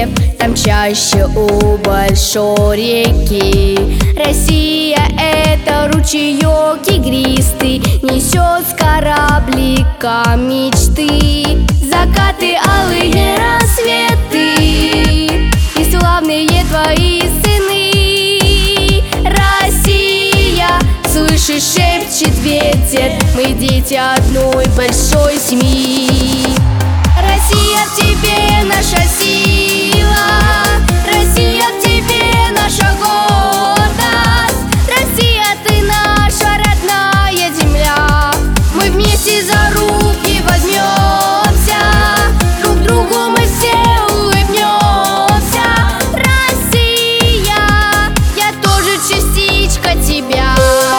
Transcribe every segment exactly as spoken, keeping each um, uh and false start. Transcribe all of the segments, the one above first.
степ, там чаще у большой реки. Россия — это ручеек игристый, несет с кораблика мечты. Закаты, алые рассветы и славные твои сыны. Россия, слышишь, шепчет ветер, мы дети одной большой семьи. Россия, в тебе наша сила, Россия, в тебе наша гордость. Россия, ты наша родная земля, мы вместе за руки возьмемся, друг другу мы все улыбнемся. Россия, я тоже частичка тебя.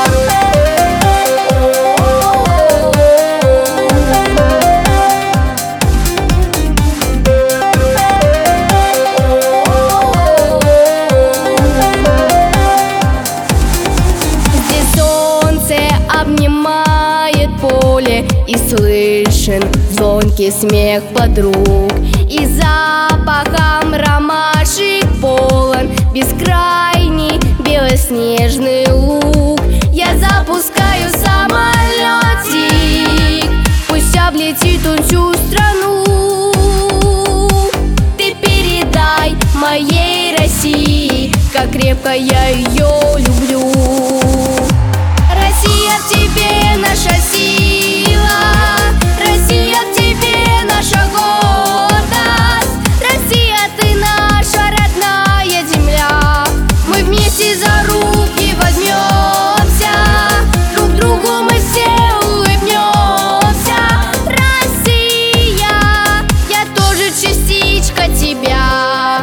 Обнимает поле, и слышен звонкий смех подруг, и запахом ромашек полон бескрайний белоснежный луг. Я запускаю самолетик, пусть облетит он всю страну. Ты передай моей России, как крепко я ее люблю. Россия, в тебе наша сила, Россия, в тебе наша гордость. Россия, ты наша родная земля, мы вместе за руки возьмемся, друг другу мы все улыбнемся. Россия, я тоже частичка тебя.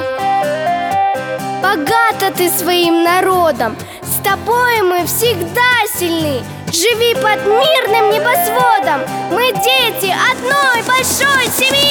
Богата ты своим народом, с тобой мы всегда сильны. Живи под мирным небосводом, мы дети одной большой семьи.